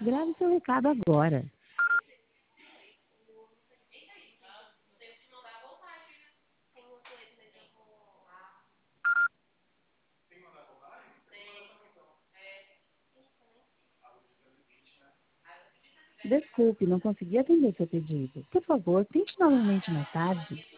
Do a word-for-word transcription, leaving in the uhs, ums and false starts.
Grave seu recado agora. Desculpe, não consegui atender seu pedido. Por favor, tente novamente mais tarde.